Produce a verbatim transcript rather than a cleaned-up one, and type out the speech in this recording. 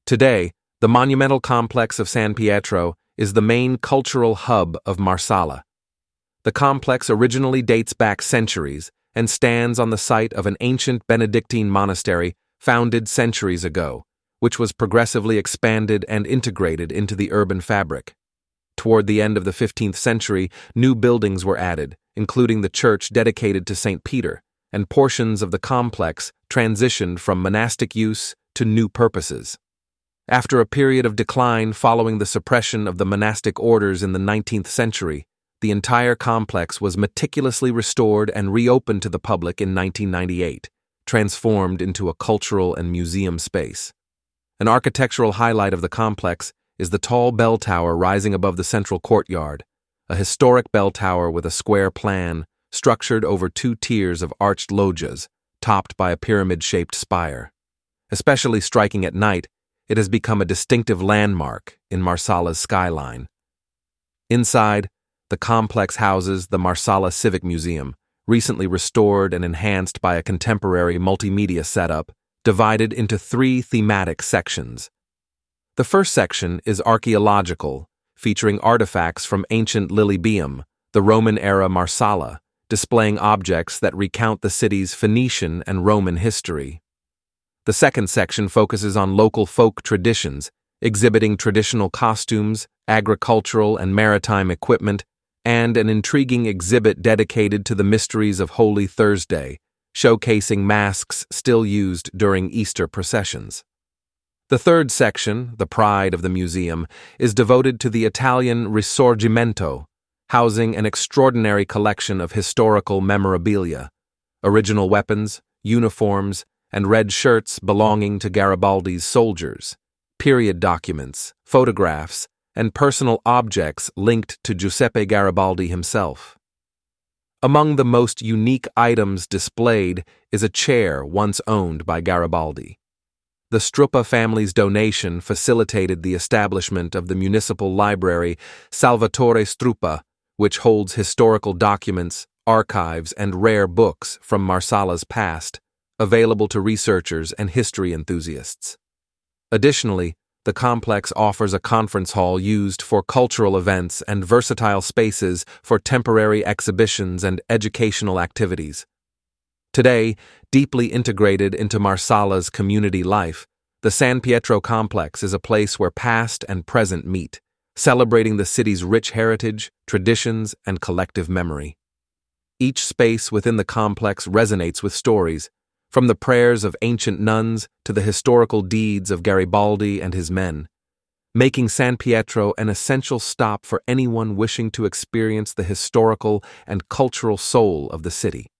Today, the monumental complex of San Pietro is the main cultural hub of Marsala. The complex originally dates back centuries and stands on the site of an ancient Benedictine monastery founded centuries ago, which was progressively expanded and integrated into the urban fabric. Toward the end of the fifteenth century, new buildings were added, including the church dedicated to Saint Peter, and portions of the complex transitioned from monastic use to new purposes. After a period of decline following the suppression of the monastic orders in the nineteenth century, the entire complex was meticulously restored and reopened to the public in nineteen ninety-eight, transformed into a cultural and museum space. An architectural highlight of the complex is the tall bell tower rising above the central courtyard, a historic bell tower with a square plan structured over two tiers of arched loggias, topped by a pyramid-shaped spire. Especially striking at night, it has become a distinctive landmark in Marsala's skyline. Inside, the complex houses the Marsala Civic Museum, recently restored and enhanced by a contemporary multimedia setup, divided into three thematic sections. The first section is archaeological, featuring artifacts from ancient Lilybaeum, the Roman-era Marsala, displaying objects that recount the city's Phoenician and Roman history. The second section focuses on local folk traditions, exhibiting traditional costumes, agricultural and maritime equipment, and an intriguing exhibit dedicated to the mysteries of Holy Thursday, showcasing masks still used during Easter processions. The third section, the pride of the museum, is devoted to the Italian Risorgimento, housing an extraordinary collection of historical memorabilia, original weapons, uniforms, and red shirts belonging to Garibaldi's soldiers, period documents, photographs, and personal objects linked to Giuseppe Garibaldi himself. Among the most unique items displayed is a chair once owned by Garibaldi. The Struppa family's donation facilitated the establishment of the municipal library Salvatore Struppa, which holds historical documents, archives, and rare books from Marsala's past, available to researchers and history enthusiasts. Additionally, the complex offers a conference hall used for cultural events and versatile spaces for temporary exhibitions and educational activities. Today, deeply integrated into Marsala's community life, the San Pietro complex is a place where past and present meet, celebrating the city's rich heritage, traditions, and collective memory. Each space within the complex resonates with stories, from the prayers of ancient nuns to the historical deeds of Garibaldi and his men, making San Pietro an essential stop for anyone wishing to experience the historical and cultural soul of the city.